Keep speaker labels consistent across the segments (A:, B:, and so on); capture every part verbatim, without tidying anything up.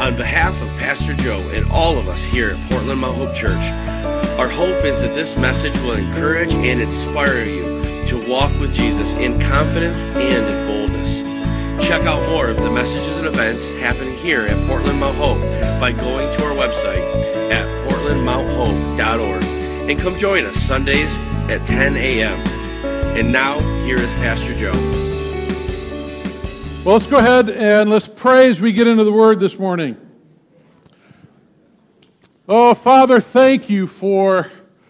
A: On behalf of Pastor Joe and all of us here at Portland Mount Hope Church, our hope is that this message will encourage and inspire you to walk with Jesus in confidence and in boldness. Check out more of the messages and events happening here at Portland Mount Hope by going to our website at portland mount hope dot org and come join us Sundays at ten a.m. And now, here is Pastor Joe.
B: Well, let's go ahead and let's pray as we get into the Word this morning. Oh, Father, thank you for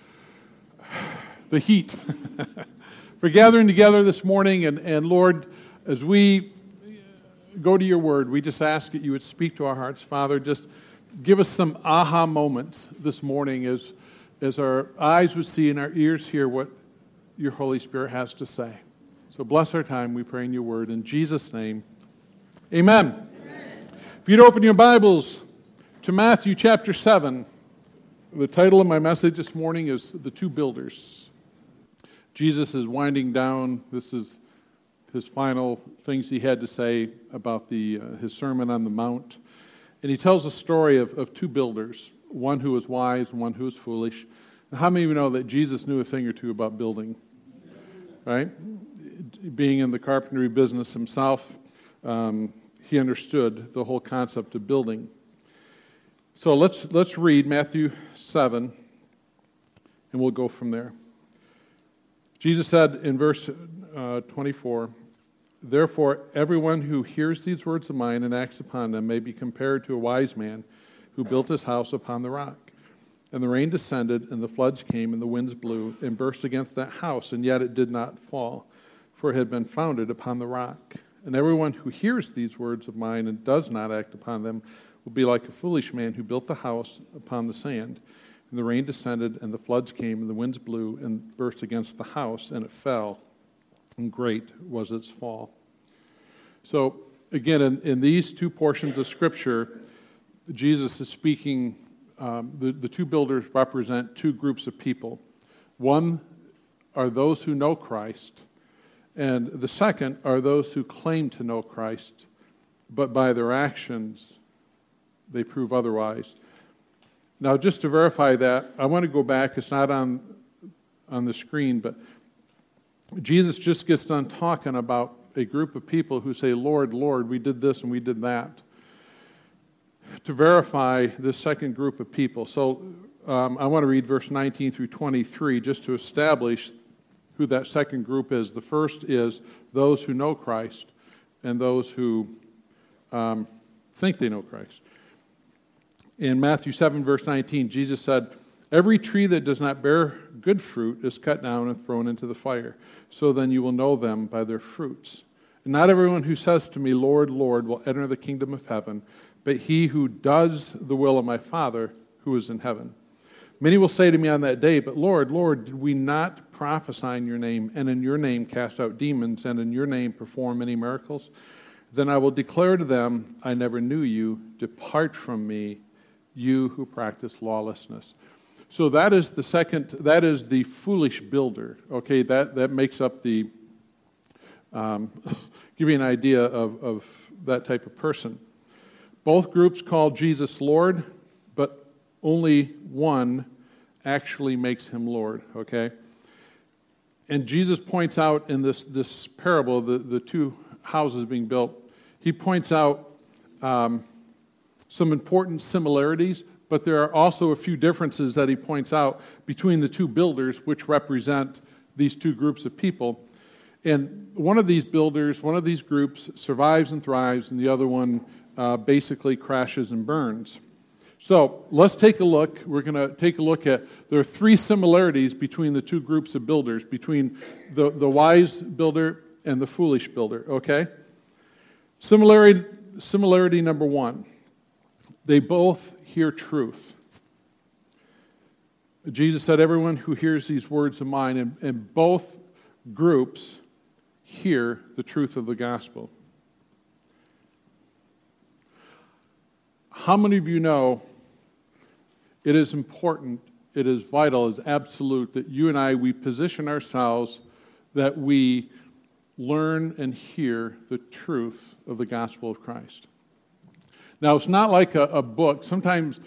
B: the heat, for gathering together this morning. And, and Lord, as we go to your Word, we just ask that you would speak to our hearts. Father, just give us some aha moments this morning as, as our eyes would see and our ears hear what your Holy Spirit has to say. So bless our time, we pray in your word. In Jesus' name, amen. Amen. If you'd open your Bibles to Matthew chapter seven, the title of my message this morning is The Two Builders. Jesus is winding down. This is his final things he had to say about the uh, his Sermon on the Mount. And he tells a story of, of two builders, one who was wise and one who was foolish. And how many of you know that Jesus knew a thing or two about building? Right? Being in the carpentry business himself, um, he understood the whole concept of building. So let's let's read Matthew seven, and we'll go from there. Jesus said in verse uh, twenty-four, "Therefore everyone who hears these words of mine and acts upon them may be compared to a wise man who built his house upon the rock. And the rain descended, and the floods came, and the winds blew, and burst against that house, and yet it did not fall, for it had been founded upon the rock. And everyone who hears these words of mine and does not act upon them will be like a foolish man who built the house upon the sand. And the rain descended, and the floods came, and the winds blew, and burst against the house, and it fell, and great was its fall." So, again, in, in these two portions of Scripture, Jesus is speaking. Um, the, the two builders represent two groups of people. One are those who know Christ, and the second are those who claim to know Christ, but by their actions, they prove otherwise. Now, just to verify that, I want to go back. It's not on, on the screen, but Jesus just gets done talking about a group of people who say, "Lord, Lord, we did this and we did that," to verify this second group of people. So um, I want to read verse nineteen through twenty-three just to establish who that second group is. The first is those who know Christ and those who um, think they know Christ. In Matthew seven, verse nineteen, Jesus said, "Every tree that does not bear good fruit is cut down and thrown into the fire. So then you will know them by their fruits. And not everyone who says to me, 'Lord, Lord,' will enter the kingdom of heaven, but he who does the will of my Father who is in heaven. Many will say to me on that day, 'But Lord, Lord, did we not prophesy in your name, and in your name cast out demons, and in your name perform many miracles?' Then I will declare to them, 'I never knew you. Depart from me, you who practice lawlessness.'" So that is the second, that is the foolish builder. Okay, that, that makes up the, um, give you an idea of, of that type of person. Both groups call Jesus Lord, but only one actually makes him Lord, okay? And Jesus points out in this, this parable, the, the two houses being built, he points out um, some important similarities, but there are also a few differences that he points out between the two builders, which represent these two groups of people. And one of these builders, one of these groups survives and thrives, and the other one uh, basically crashes and burns. So let's take a look. We're going to take a look at, there are three similarities between the two groups of builders, between the, the wise builder and the foolish builder, okay? Similarity, similarity number one, they both hear truth. Jesus said, "Everyone who hears these words of mine," and, and both groups hear the truth of the gospel. How many of you know it is important, it is vital, it is absolute that you and I, we position ourselves that we learn and hear the truth of the gospel of Christ? Now, it's not like a, a book. Sometimes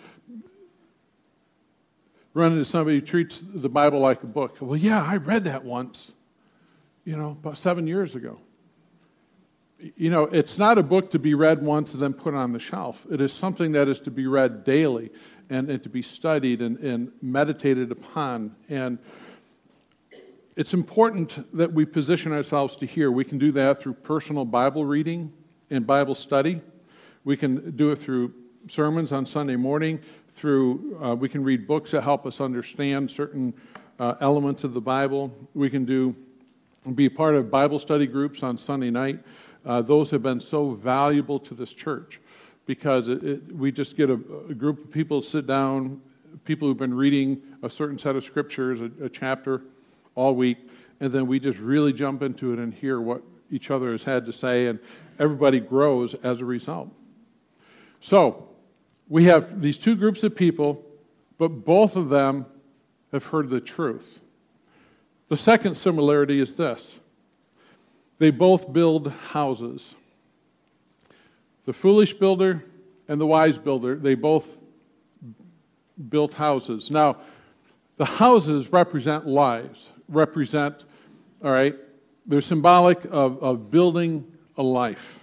B: run into somebody who treats the Bible like a book. Well, yeah, I read that once, you know, about seven years ago. You know, it's not a book to be read once and then put on the shelf. It is something that is to be read daily and, and to be studied and, and meditated upon. And it's important that we position ourselves to hear. We can do that through personal Bible reading and Bible study. We can do it through sermons on Sunday morning. Through uh, we can read books that help us understand certain uh, elements of the Bible. We can do be part of Bible study groups on Sunday night. Uh, those have been so valuable to this church because it, it, we just get a, a group of people sit down, people who've been reading a certain set of scriptures, a, a chapter all week, and then we just really jump into it and hear what each other has had to say, and everybody grows as a result. So, we have these two groups of people, but both of them have heard the truth. The second similarity is this. They both build houses. The foolish builder and the wise builder, they both built houses. Now, the houses represent lives, represent, all right, they're symbolic of, of building a life.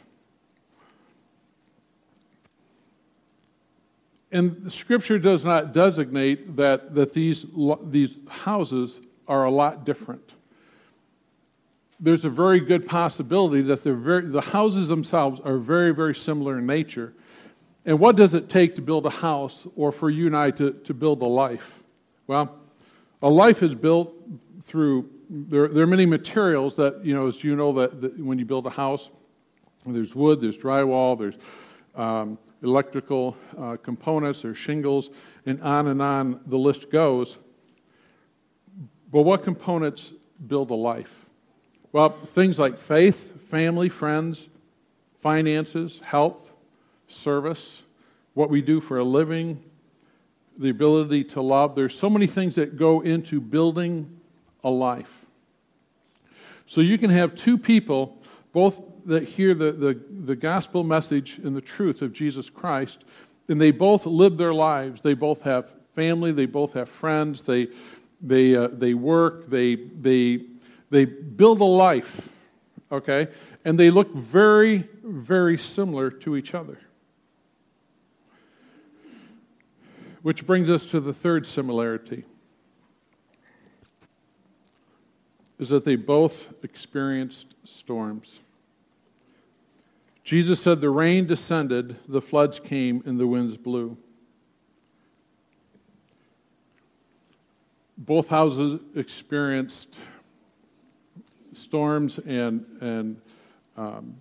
B: And Scripture does not designate that, that these, these houses are a lot different. There's a very good possibility that they're very, the houses themselves are very, very similar in nature. And what does it take to build a house or for you and I to, to build a life? Well, a life is built through, there, there are many materials that, you know, as you know, that, that when you build a house, there's wood, there's drywall, there's um, electrical uh, components, there's shingles, and on and on the list goes. But what components build a life? Well, things like faith, family, friends, finances, health, service, what we do for a living, the ability to love. There's so many things that go into building a life. So you can have two people, both that hear the, the, the gospel message and the truth of Jesus Christ, and they both live their lives. They both have family, they both have friends, they they uh, they work, they they they build a life, okay? And they look very, very similar to each other. Which brings us to the third similarity, is that they both experienced storms. Jesus said, the rain descended, the floods came, and the winds blew. Both houses experienced storms and, and um,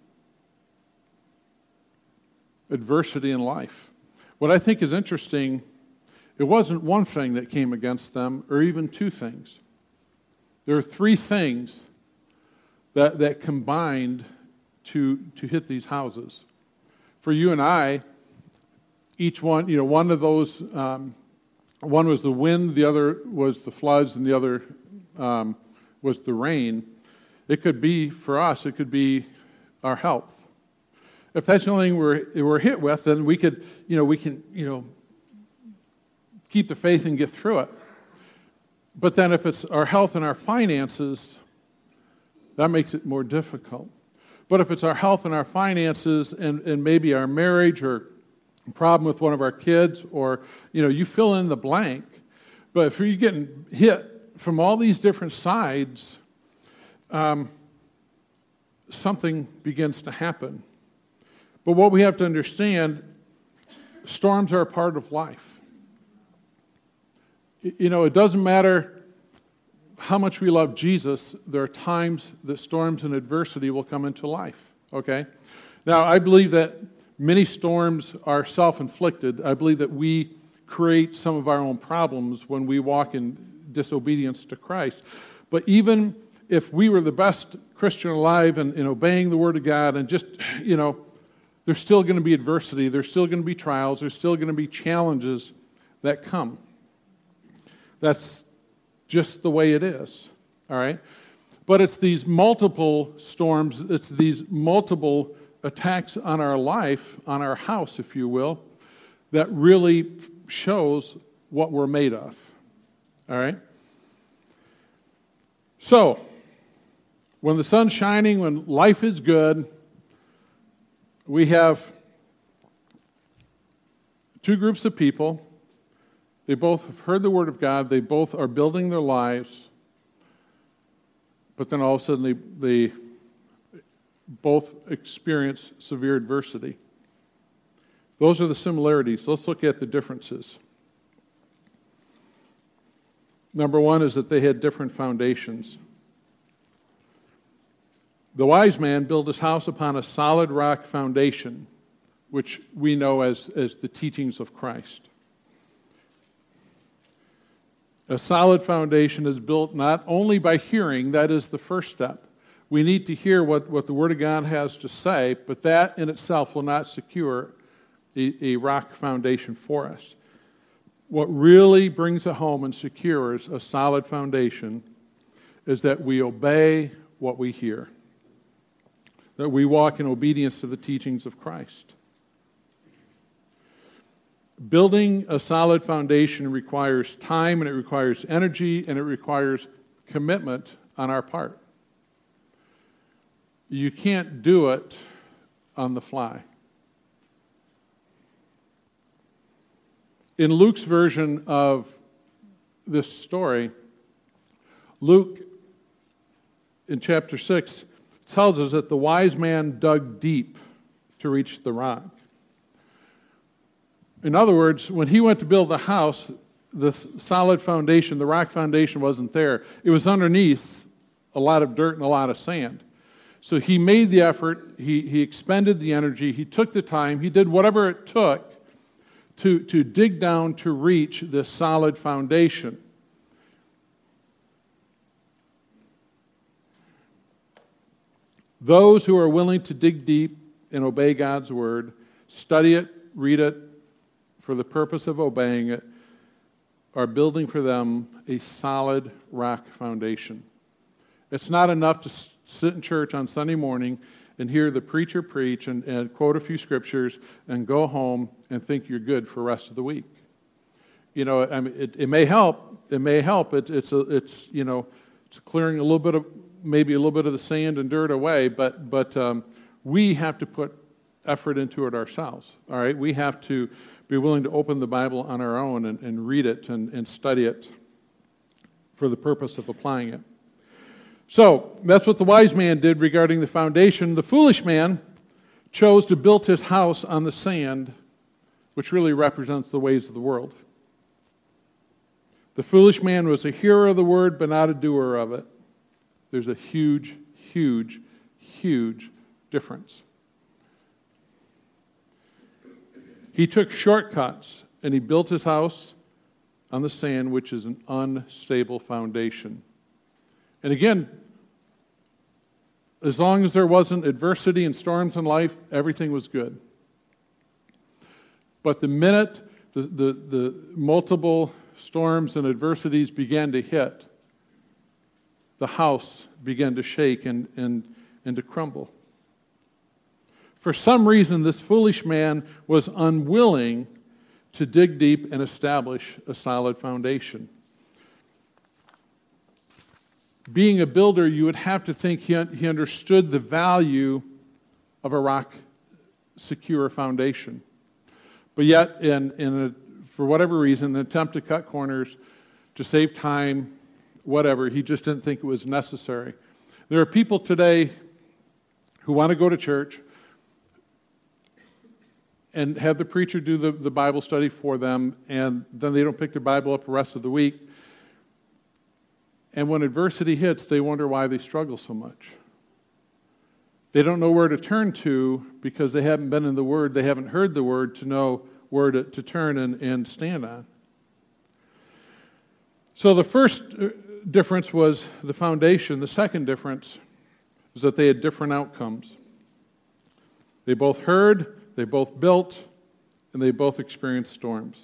B: adversity in life. What I think is interesting, it wasn't one thing that came against them, or even two things. There are three things that, that combined to, to hit these houses. For you and I, each one, you know, one of those, um, one was the wind, the other was the floods, and the other um, was the rain. It could be, for us, it could be our health. If that's the only thing we're, we're hit with, then we could, you know, we can, you know, keep the faith and get through it. But then if it's our health and our finances, that makes it more difficult. But if it's our health and our finances and, and maybe our marriage or a problem with one of our kids, or, you know, you fill in the blank. But if you're getting hit from all these different sides, um, something begins to happen. But what we have to understand, storms are a part of life. You know, it doesn't matter how much we love Jesus, there are times that storms and adversity will come into life, okay? Now, I believe that many storms are self-inflicted. I believe that we create some of our own problems when we walk in disobedience to Christ. But even if we were the best Christian alive and, and obeying the Word of God and just, you know, there's still going to be adversity, there's still going to be trials, there's still going to be challenges that come. That's just the way it is, all right? But it's these multiple storms, it's these multiple attacks on our life, on our house, if you will, that really shows what we're made of. All right? So, when the sun's shining, when life is good, we have two groups of people. They both have heard the Word of God. They both are building their lives. But then all of a sudden they, they both experience severe adversity. Those are the similarities. Let's look at the differences. Number one is that they had different foundations. The wise man built his house upon a solid rock foundation, which we know as, as the teachings of Christ. A solid foundation is built not only by hearing, that is the first step. We need to hear what, what the Word of God has to say, but that in itself will not secure a, a rock foundation for us. What really brings it home and secures a solid foundation is that we obey what we hear, that we walk in obedience to the teachings of Christ. Building a solid foundation requires time, and it requires energy, and it requires commitment on our part. You can't do it on the fly. In Luke's version of this story, Luke, in chapter six, tells us that the wise man dug deep to reach the rock. In other words, when he went to build the house, the solid foundation, the rock foundation wasn't there. It was underneath a lot of dirt and a lot of sand. So he made the effort, he, he expended the energy, he took the time, he did whatever it took to, to dig down to reach this solid foundation. Those who are willing to dig deep and obey God's word, study it, read it for the purpose of obeying it, are building for them a solid rock foundation. It's not enough to sit in church on Sunday morning and hear the preacher preach and, and quote a few scriptures and go home and think you're good for the rest of the week. You know, I mean, it, it may help. It may help. It, it's, a, it's, you know, it's clearing a little bit of, maybe a little bit of the sand and dirt away, but, but um, we have to put effort into it ourselves, all right? We have to be willing to open the Bible on our own and, and read it and, and study it for the purpose of applying it. So, that's what the wise man did regarding the foundation. The foolish man chose to build his house on the sand, which really represents the ways of the world. The foolish man was a hearer of the word, but not a doer of it. There's a huge, huge, huge difference. He took shortcuts, and he built his house on the sand, which is an unstable foundation. And again, as long as there wasn't adversity and storms in life, everything was good. But the minute the, the, the multiple storms and adversities began to hit, the house began to shake and, and, and to crumble. For some reason, this foolish man was unwilling to dig deep and establish a solid foundation. Being a builder, you would have to think he, he understood the value of a rock-secure foundation. But yet, in, in a, for whatever reason, an attempt to cut corners, to save time, whatever, he just didn't think it was necessary. There are people today who want to go to church and have the preacher do the, the Bible study for them, and then they don't pick their Bible up the rest of the week. And when adversity hits, they wonder why they struggle so much. They don't know where to turn to because they haven't been in the Word. They haven't heard the Word to know where to, to turn and, and stand on. So the first difference was the foundation. The second difference is that they had different outcomes. They both heard, they both built, and they both experienced storms.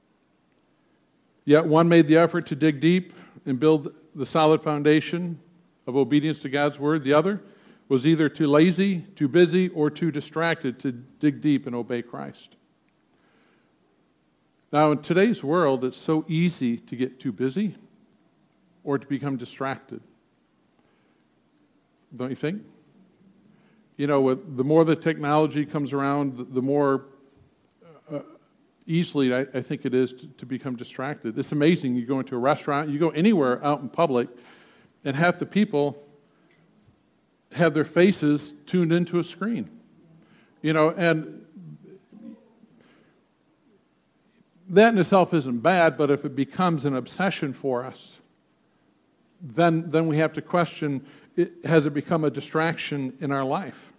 B: Yet one made the effort to dig deep and build the solid foundation of obedience to God's word. The other was either too lazy, too busy, or too distracted to dig deep and obey Christ. Now, in today's world, it's so easy to get too busy or to become distracted. Don't you think? You know, with, the more the technology comes around, the, the more uh, easily I, I think it is to, to become distracted. It's amazing. You go into a restaurant, you go anywhere out in public, and half the people have their faces tuned into a screen. You know, and that in itself isn't bad, but if it becomes an obsession for us, then, then we have to question, it, has it become a distraction in our life?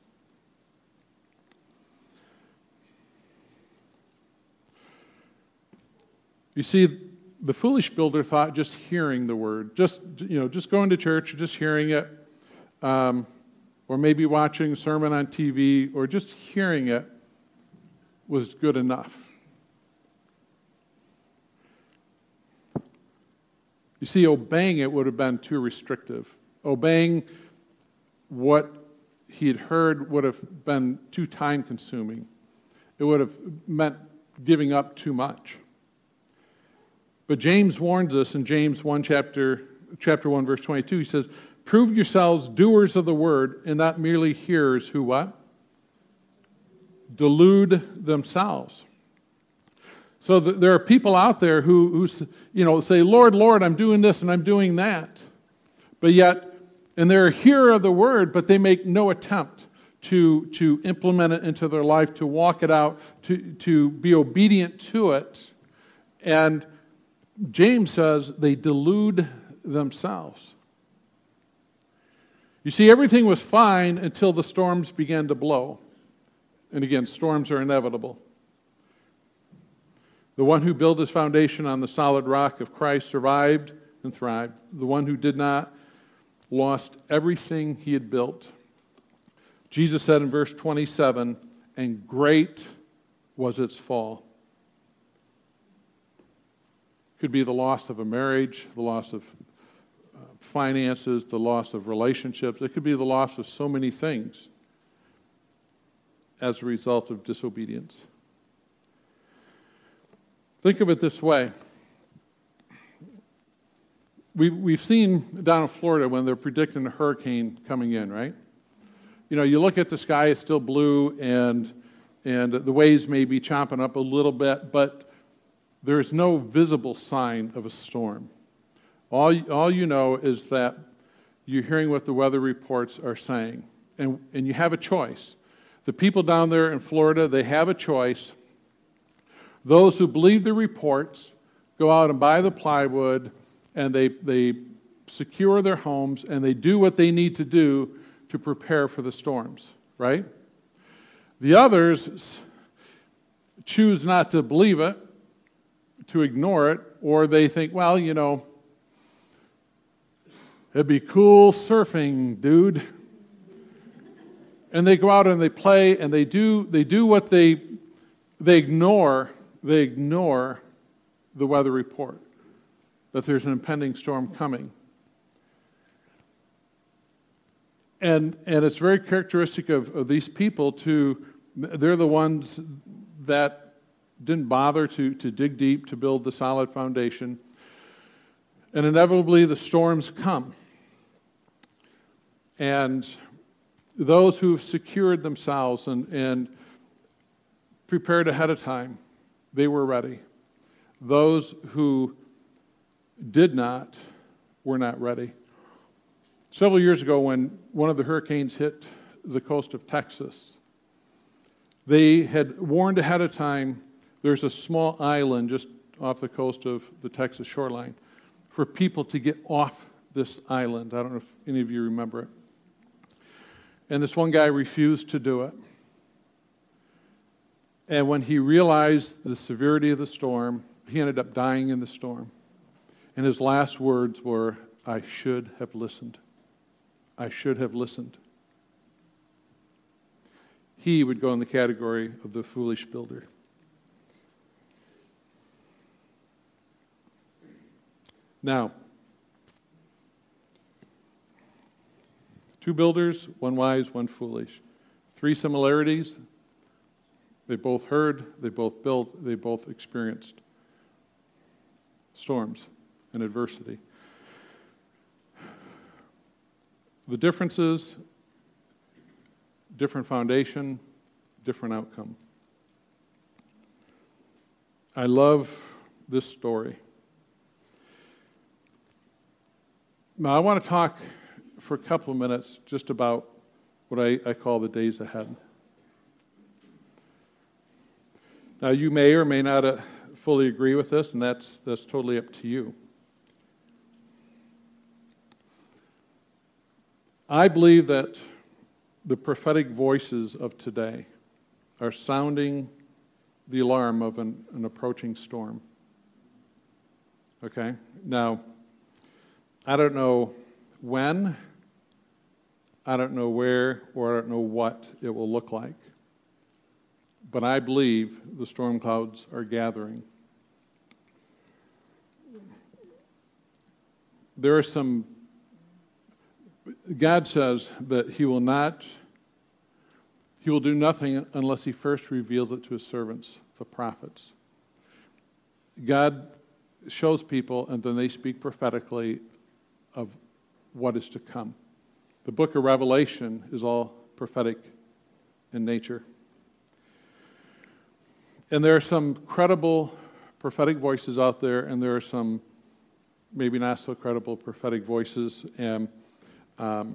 B: You see, the foolish builder thought just hearing the word, just you know, just going to church, just hearing it, um, or maybe watching a sermon on T V, or just hearing it was good enough. You see, obeying it would have been too restrictive. Obeying what he had heard would have been too time-consuming. It would have meant giving up too much. But James warns us in James one, chapter, chapter one, verse twenty-two. He says, "Prove yourselves doers of the word and not merely hearers who what? Delude themselves." So th- there are people out there who, who, you know, say, "Lord, Lord, I'm doing this and I'm doing that," but yet, and they're a hearer of the word, but they make no attempt to to implement it into their life, to walk it out, to to be obedient to it, and James says they delude themselves. You see, everything was fine until the storms began to blow. And again, storms are inevitable. The one who built his foundation on the solid rock of Christ survived and thrived. The one who did not lost everything he had built. Jesus said in verse twenty-seven, "And great was its fall." Could be the loss of a marriage, the loss of uh, finances, the loss of relationships. It could be the loss of so many things as a result of disobedience. Think of it this way. We, we've seen down in Florida when they're predicting a hurricane coming in, right? You know, you look at the sky, it's still blue, and, and the waves may be chopping up a little bit, but there is no visible sign of a storm. All, all you know is that you're hearing what the weather reports are saying, and, and you have a choice. The people down there in Florida, they have a choice. Those who believe the reports go out and buy the plywood, and they, they secure their homes, and they do what they need to do to prepare for the storms, right? The others choose not to believe it, to ignore it, or they think, well, you know, it'd be cool surfing, dude. And they go out and they play, and they do they do what they they ignore they ignore the weather report that there's an impending storm coming. And and it's very characteristic of, of these people to they're the ones that didn't bother to, to dig deep to build the solid foundation. And inevitably the storms come. And those who've secured themselves and, and prepared ahead of time, they were ready. Those who did not were not ready. Several years ago, when one of the hurricanes hit the coast of Texas, they had warned ahead of time. There's a small island just off the coast of the Texas shoreline for people to get off this island. I don't know if any of you remember it. And this one guy refused to do it. And when he realized the severity of the storm, he ended up dying in the storm. And his last words were, "I should have listened. I should have listened." He would go in the category of the foolish builder. Now, Two builders, one wise, one foolish. Three similarities. They both heard, they both built, they both experienced storms and adversity. The differences, different foundation, different outcome. I love this story. Now, I want to talk for a couple of minutes just about what I, I call the days ahead. Now, you may or may not uh, fully agree with this, and that's that's totally up to you. I believe that the prophetic voices of today are sounding the alarm of an, an approaching storm. Okay? Now, I don't know when, I don't know where, or I don't know what it will look like. But I believe the storm clouds are gathering. There are some, God says that He will not, He will do nothing unless He first reveals it to His servants, the prophets. God shows people and then they speak prophetically of what is to come. The book of Revelation is all prophetic in nature. And there are some credible prophetic voices out there, and there are some maybe not so credible prophetic voices. And um,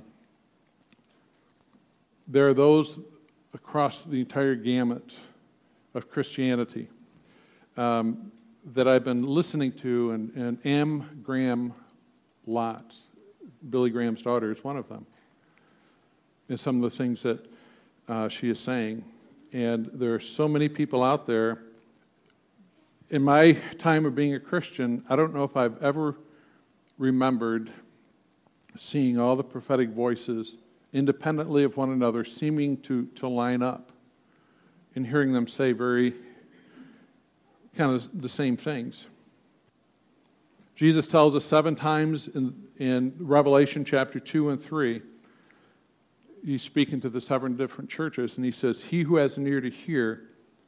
B: there are those across the entire gamut of Christianity um, that I've been listening to, and, and Anne Graham Lotz, Billy Graham's daughter, is one of them. And some of the things that uh, she is saying. And there are so many people out there. In my time of being a Christian, I don't know if I've ever remembered seeing all the prophetic voices independently of one another seeming to, to line up and hearing them say very kind of the same things. Jesus tells us seven times in, in Revelation chapter two and three, He's speaking to the seven different churches, and He says, he who has an ear to hear,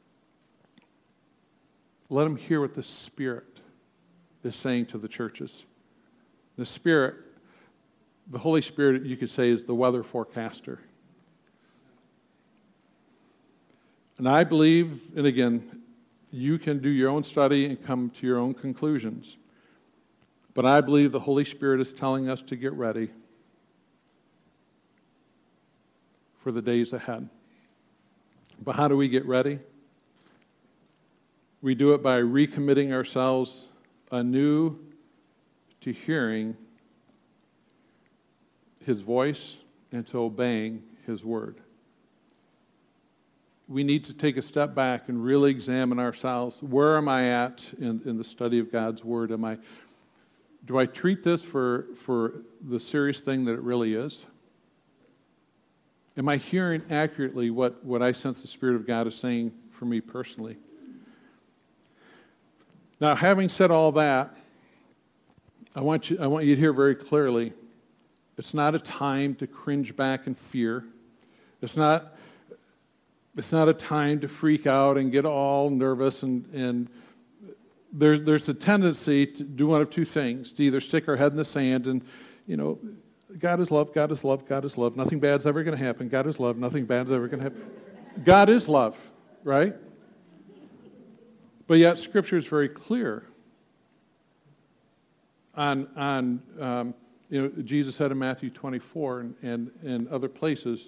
B: let him hear what the Spirit is saying to the churches. The Spirit, the Holy Spirit, you could say, is the weather forecaster. And I believe, and again, you can do your own study and come to your own conclusions, but I believe the Holy Spirit is telling us to get ready for the days ahead. But how do we get ready? We do it by recommitting ourselves anew to hearing His voice and to obeying His word. We need to take a step back and really examine ourselves. Where am I at in, in the study of God's word? Am I, do I treat this for, for the serious thing that it really is? Am I hearing accurately what, what I sense the Spirit of God is saying for me personally? Now, having said all that, I want you, I want you to hear very clearly, it's not a time to cringe back in fear. It's not, it's not a time to freak out and get all nervous. And, and there's, there's a tendency to do one of two things, to either stick our head in the sand and, you know, God is love, God is love, God is love. Nothing bad's ever going to happen. God is love, nothing bad's ever going to happen. God is love, right? But yet Scripture is very clear on, on um, you know, Jesus said in Matthew twenty-four and, and, and other places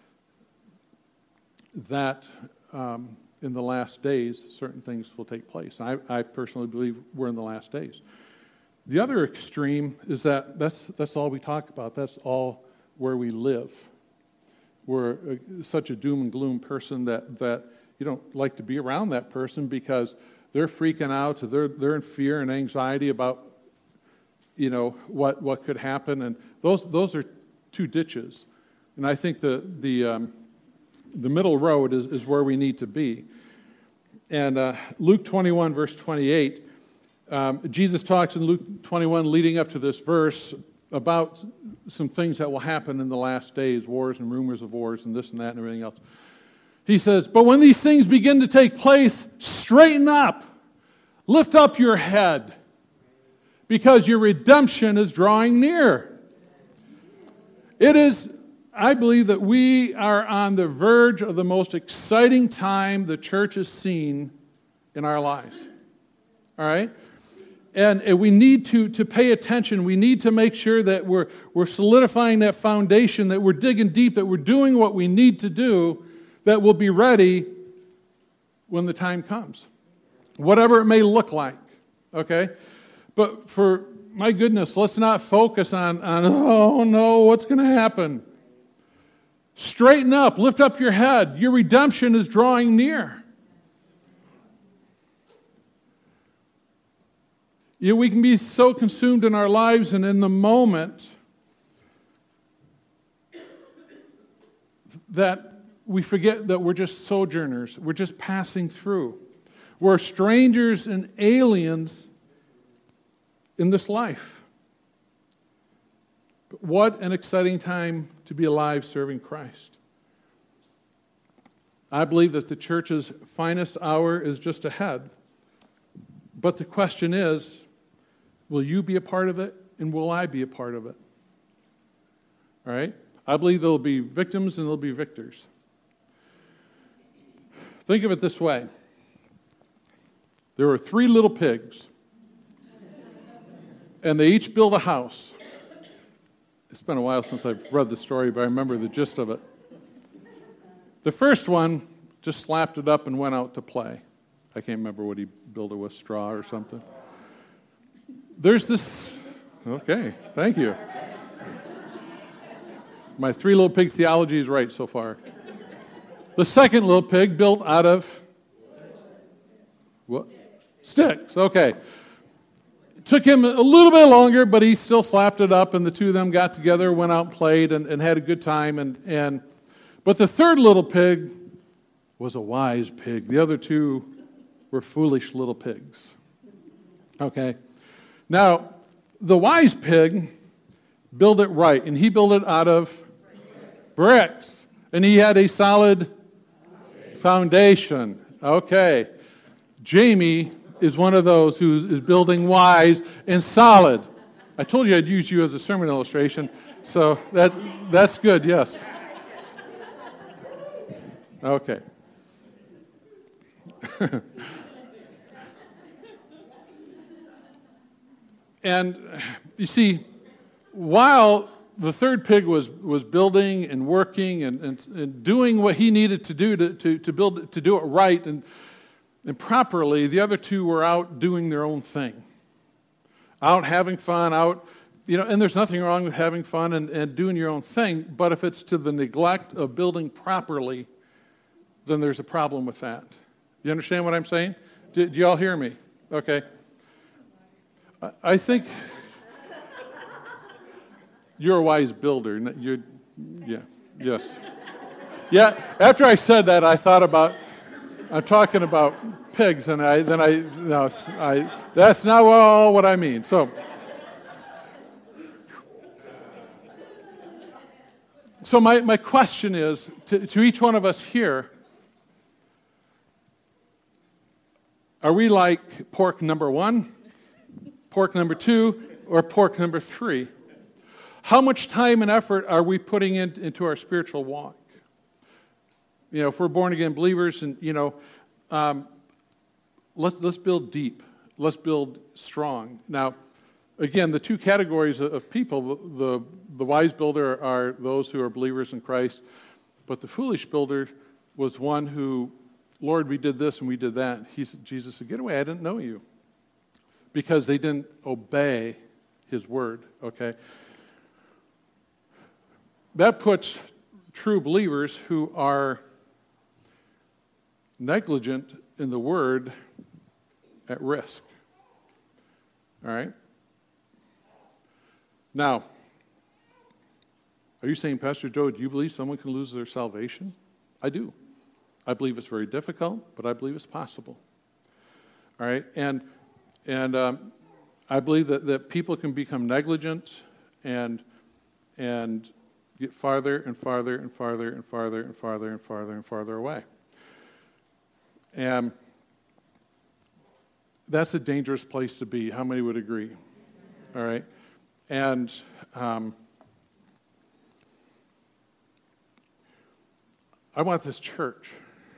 B: that um, in the last days certain things will take place. I, I personally believe we're in the last days. The other extreme is that that's that's all we talk about. That's all where we live. We're a, such a doom and gloom person that, that you don't like to be around that person because they're freaking out, they're they're in fear and anxiety about, you know, what what could happen, and those those are two ditches. And I think the the um, the middle road is, is where we need to be. And uh, Luke twenty-one verse twenty-eight. Um, Jesus talks in Luke twenty-one, leading up to this verse, about some things that will happen in the last days, wars and rumors of wars and this and that and everything else. He says, but when these things begin to take place, straighten up, lift up your head, because your redemption is drawing near. It is, I believe that we are on the verge of the most exciting time the church has seen in our lives. All right? And, and we need to, to pay attention. We need to make sure that we're, we're solidifying that foundation, that we're digging deep, that we're doing what we need to do, that will be ready when the time comes. Whatever it may look like. Okay? But for my goodness, let's not focus on, on oh no, what's going to happen? Straighten up, lift up your head. Your redemption is drawing near. You know, we can be so consumed in our lives and in the moment that we forget that we're just sojourners. We're just passing through. We're strangers and aliens in this life. But what an exciting time to be alive serving Christ. I believe that the church's finest hour is just ahead. But the question is, will you be a part of it, and will I be a part of it? All right? I believe there will be victims and there will be victors. Think of it this way. There were three little pigs, and they each built a house. It's been a while since I've read the story, but I remember the gist of it. The first one just slapped it up and went out to play. I can't remember what he built it with, straw or something. There's this, okay, thank you. My three little pig theology is right so far. The second little pig built out of what? Sticks, okay. Took him a little bit longer, but he still slapped it up, and the two of them got together, went out and played, and, and had a good time. And, and But the third little pig was a wise pig. The other two were foolish little pigs. Okay? Now, the wise pig built it right, and he built it out of bricks. And he had a solid foundation. Okay. Jamie is one of those who is building wise and solid. I told you I'd use you as a sermon illustration, so that that's good, yes. Okay. And you see, while the third pig was, was building and working and, and, and doing what he needed to do to, to, to build to do it right and, and properly, the other two were out doing their own thing. Out having fun, out, you know, and there's nothing wrong with having fun and, and doing your own thing, but if it's to the neglect of building properly, then there's a problem with that. You understand what I'm saying? Do, do you all hear me? Okay. I, I think you're a wise builder. You're, yeah, yes. Yeah, after I said that, I thought about, I'm talking about pigs, and I then I, no, I, that's not all what I mean. So, so my, my question is, to, to each one of us here, are we like pork number one, pork number two, or pork number three? How much time and effort are we putting in, into our spiritual walk? You know, if we're born-again believers, and, you know, um, let's, let's build deep. Let's build strong. Now, again, the two categories of, of people, the, the wise builder are those who are believers in Christ, but the foolish builder was one who, Lord, we did this and we did that. He said, Jesus said, get away, I didn't know you. Because they didn't obey his word, okay? That puts true believers who are negligent in the word at risk. All right? Now, are you saying, Pastor Joe, do you believe someone can lose their salvation? I do. I believe it's very difficult, but I believe it's possible. All right? And and um, I believe that, that people can become negligent and and get farther and farther and farther and farther and farther and farther and farther away. And that's a dangerous place to be. How many would agree? All right. And um, I want this church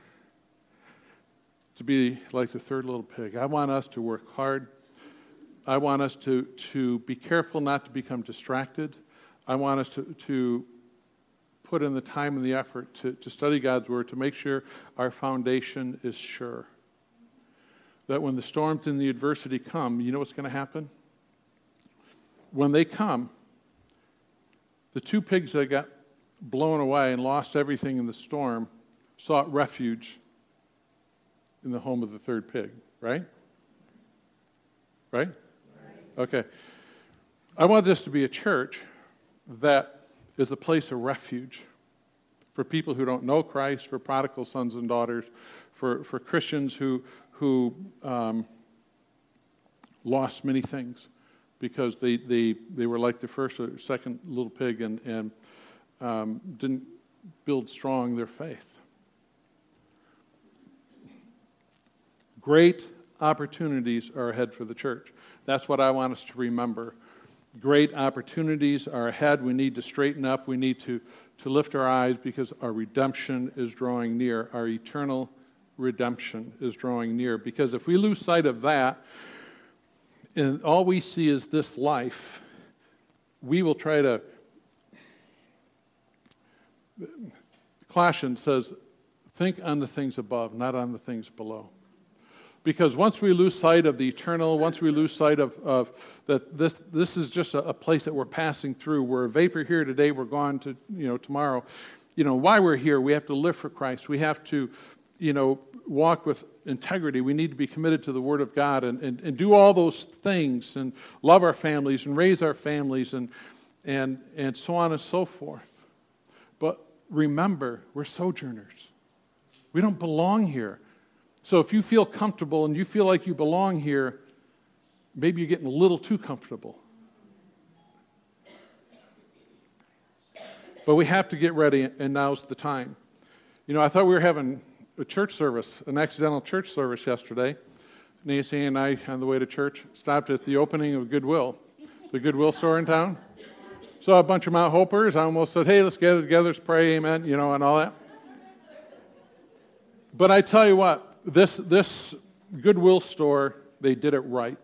B: to be like the third little pig. I want us to work hard. I want us to, to be careful not to become distracted. I want us to, to put in the time and the effort to, to study God's Word, to make sure our foundation is sure. That when the storms and the adversity come, you know what's going to happen? When they come, the two pigs that got blown away and lost everything in the storm sought refuge in the home of the third pig, right? Right? Right. Okay. I want this to be a church that is a place of refuge for people who don't know Christ, for prodigal sons and daughters, for, for Christians who, who um, lost many things because they, they, they were like the first or second little pig and, and um, didn't build strong their faith. Great opportunities are ahead for the church. That's what I want us to remember. Great opportunities are ahead. We need to straighten up. We need to, to lift our eyes because our redemption is drawing near. Our eternal redemption is drawing near. Because if we lose sight of that, and all we see is this life, we will try to... Colossians says, think on the things above, not on the things below. Because once we lose sight of the eternal, once we lose sight of, of that this this is just a, a place that we're passing through. We're a vapor here today, we're gone to, you know, tomorrow. You know, why we're here, we have to live for Christ. We have to, you know, walk with integrity. We need to be committed to the Word of God and, and, and do all those things and love our families and raise our families and and and so on and so forth. But remember, we're sojourners. We don't belong here. So if you feel comfortable and you feel like you belong here, maybe you're getting a little too comfortable. But we have to get ready, and now's the time. You know, I thought we were having a church service, an accidental church service yesterday. Nancy and I, on the way to church, stopped at the opening of Goodwill, the Goodwill store in town. Saw a bunch of Mount Hopers. I almost said, hey, let's gather together, let's pray, amen, you know, and all that. But I tell you what, This this Goodwill store, they did it right.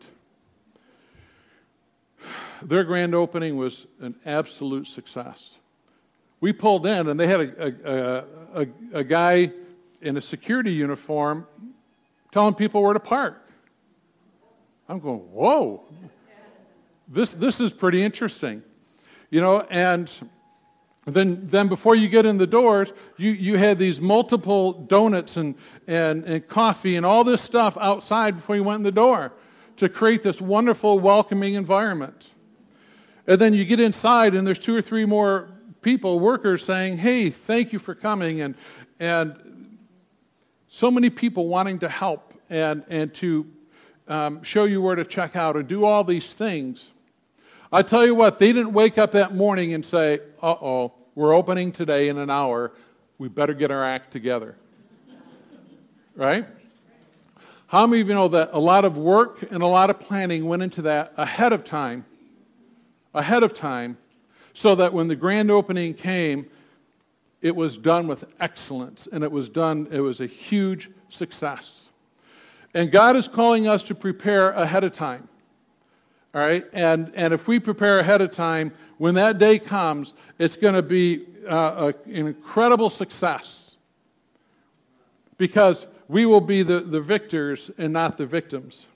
B: Their grand opening was an absolute success. We pulled in, and they had a, a, a, a guy in a security uniform telling people where to park. I'm going, whoa, this this is pretty interesting, you know. And Then, then before you get in the doors, you, you had these multiple donuts and, and, and coffee and all this stuff outside before you went in the door to create this wonderful, welcoming environment. And then you get inside, and there's two or three more people, workers, saying, hey, thank you for coming. And, and so many people wanting to help and, and to um, show you where to check out and do all these things. I tell you what, they didn't wake up that morning and say, uh-oh, we're opening today in an hour. We better get our act together. Right? How many of you know that a lot of work and a lot of planning went into that ahead of time, ahead of time, so that when the grand opening came, it was done with excellence, and it was done, it was a huge success. And God is calling us to prepare ahead of time. All right, and, and if we prepare ahead of time, when that day comes, it's going to be uh, a, an incredible success because we will be the, the victors and not the victims.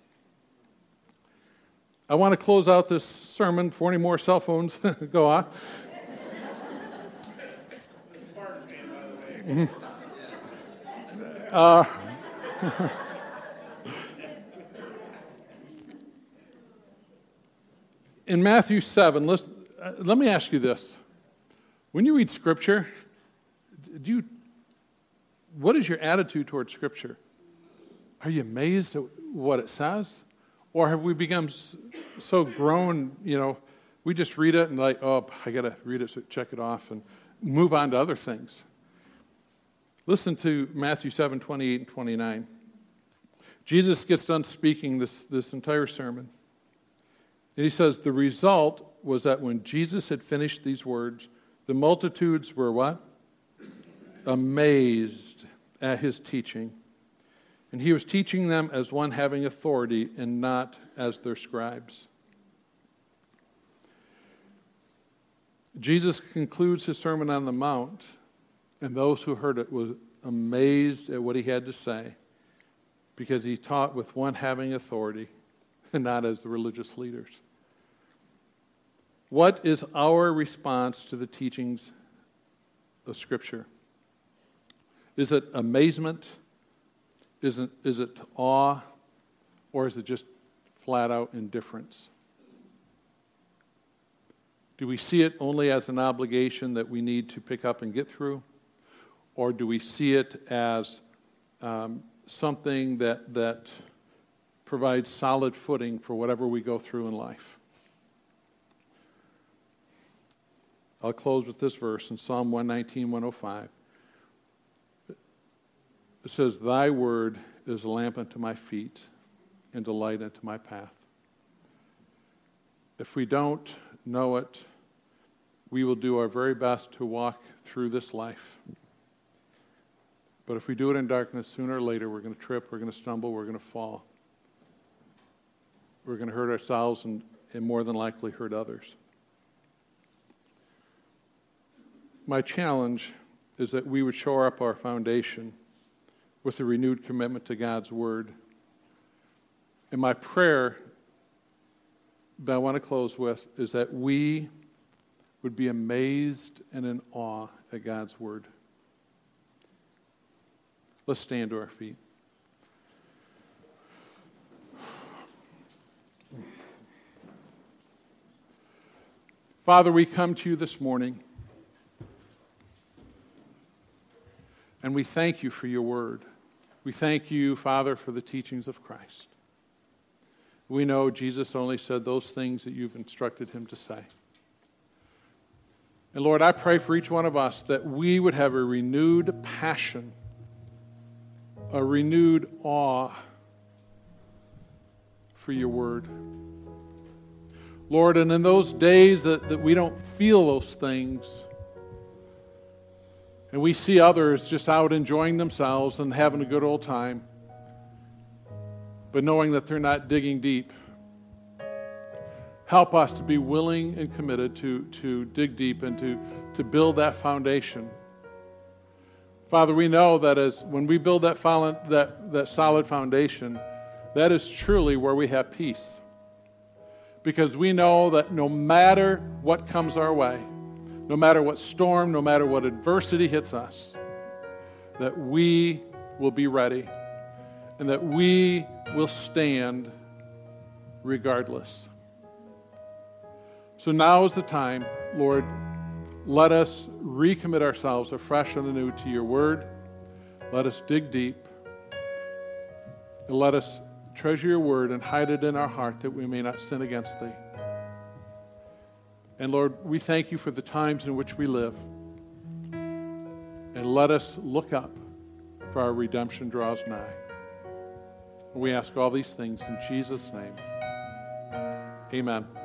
B: I want to close out this sermon before any more cell phones go off. uh, In Matthew seven, let's, uh, let me ask you this. When you read Scripture, do you, what is your attitude towards Scripture? Are you amazed at what it says? Or have we become so grown, you know, we just read it and like, oh, I got to read it, so check it off, and move on to other things. Listen to Matthew seven, twenty-eight and twenty-nine. Jesus gets done speaking this, this entire sermon. And he says, the result was that when Jesus had finished these words, the multitudes were what? Amazed at his teaching. And he was teaching them as one having authority and not as their scribes. Jesus concludes his Sermon on the Mount, and those who heard it were amazed at what he had to say, because he taught with one having authority and not as the religious leaders. What is our response to the teachings of Scripture? Is it amazement? Is it, is it awe? Or is it just flat out indifference? Do we see it only as an obligation that we need to pick up and get through? Or do we see it as um, something that, that provides solid footing for whatever we go through in life? I'll close with this verse in Psalm one nineteen, one oh five. It says, thy word is a lamp unto my feet and a light unto my path. If we don't know it, we will do our very best to walk through this life. But if we do it in darkness, sooner or later we're going to trip, we're going to stumble, we're going to fall. We're going to hurt ourselves and, and more than likely hurt others. My challenge is that we would shore up our foundation with a renewed commitment to God's Word. And my prayer that I want to close with is that we would be amazed and in awe at God's Word. Let's stand to our feet. Father, we come to you this morning, and we thank you for your word. We thank you, Father, for the teachings of Christ. We know Jesus only said those things that you've instructed him to say. And Lord, I pray for each one of us that we would have a renewed passion, a renewed awe for your word. Lord, and in those days that, that we don't feel those things, and we see others just out enjoying themselves and having a good old time, but knowing that they're not digging deep, help us to be willing and committed to, to dig deep and to, to build that foundation. Father, we know that as when we build that, that, that solid foundation, that is truly where we have peace. Because we know that no matter what comes our way, no matter what storm, no matter what adversity hits us, that we will be ready and that we will stand regardless. So now is the time, Lord, let us recommit ourselves afresh and anew to your word. Let us dig deep. And let us treasure your word and hide it in our heart that we may not sin against thee. And Lord, we thank you for the times in which we live. And let us look up, for our redemption draws nigh. And we ask all these things in Jesus' name. Amen.